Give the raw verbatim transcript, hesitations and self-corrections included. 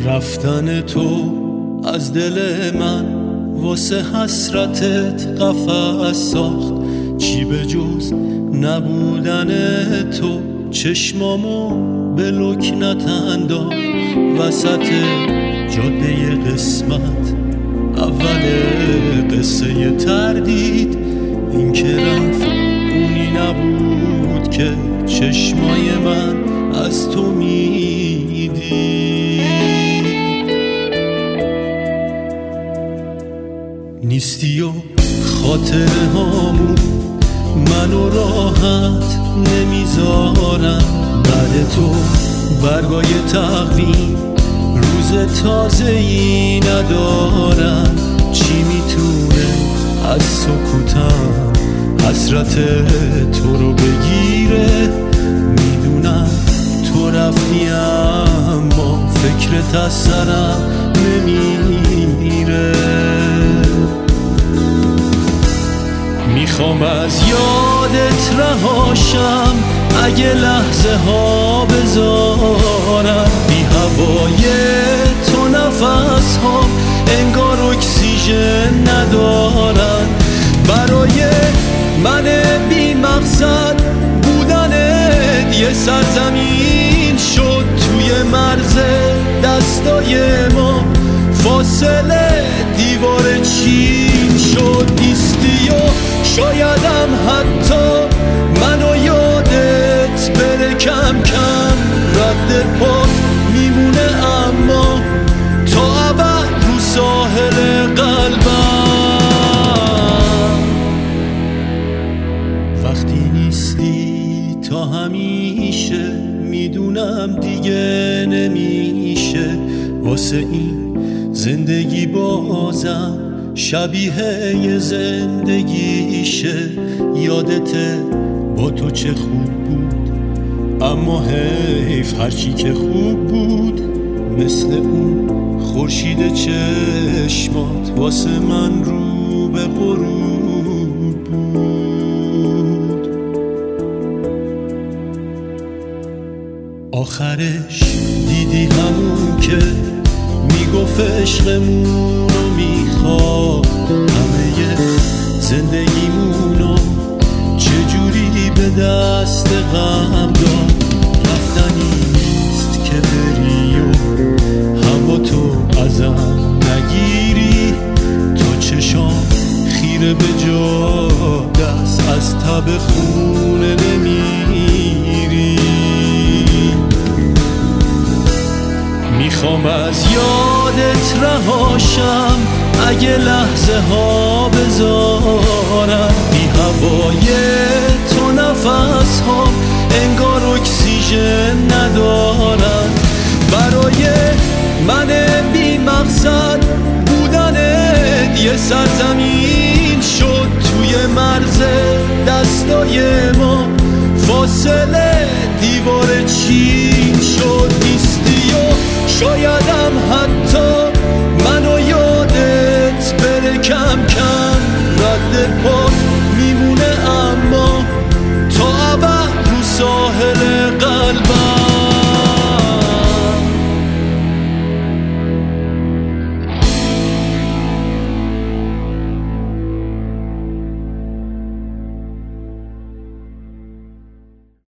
رفتن تو از دل من واسه حسرتت قفس ساخت. چی به جز نبودن تو چشمامو به لکنت انداخت. وسط جاده قسمت اول قصه تردید، این که رفت اونی نبود که چشمای من از تو میدید. نیستی و خاطره هامون منو راحت نمیذارم. بعد تو برگای تقویم روز تازه‌ای ندارم. چی میتونه از سکوتم حسرت تو رو بگیره؟ میدونم تو رفتی اما فکرت از سرم نمیره. میخوام از یادت رهاشم اگه لحظه ها بذارم. بی هوای تو نفس ها انگار اکسیژن ندارن. برای من بی مقصد بودنت یه سرزمین شد توی مرز دستای ما. فاصله دیوار چین شد. نیستی و شایدم حتی منو یادت بره کم کم. رد پات میمونه اما تا ابد رو ساحل قلبم. وقتی نیستی تا همیشه میدونم دیگه نمیشه. واسه این زندگی بازم شبیه یه زندگیشه. یادته با تو چه خوب بود، اما حیف هرچی که خوب بود مثل اون خورشید چشمات واسه من رو به غروب بود. آخرش دیدی همون که میگفت عشقمونو میخواد. همه زندگیمونو چجوری به دست غم داد. رفتنی نیست که بری و هوا تو ازم نگیری. تا چشام خیره به جا دست از تب خونه نمیری. میخوام از یادت رهاشم اگه لحظه ها بذارم. بی هوای تو نفس ها انگار اکسیژن ندارن. برای من بی مقصد بودنت یه سرزمین شد توی مرز دستای ما. فاصله دیوار چین شد.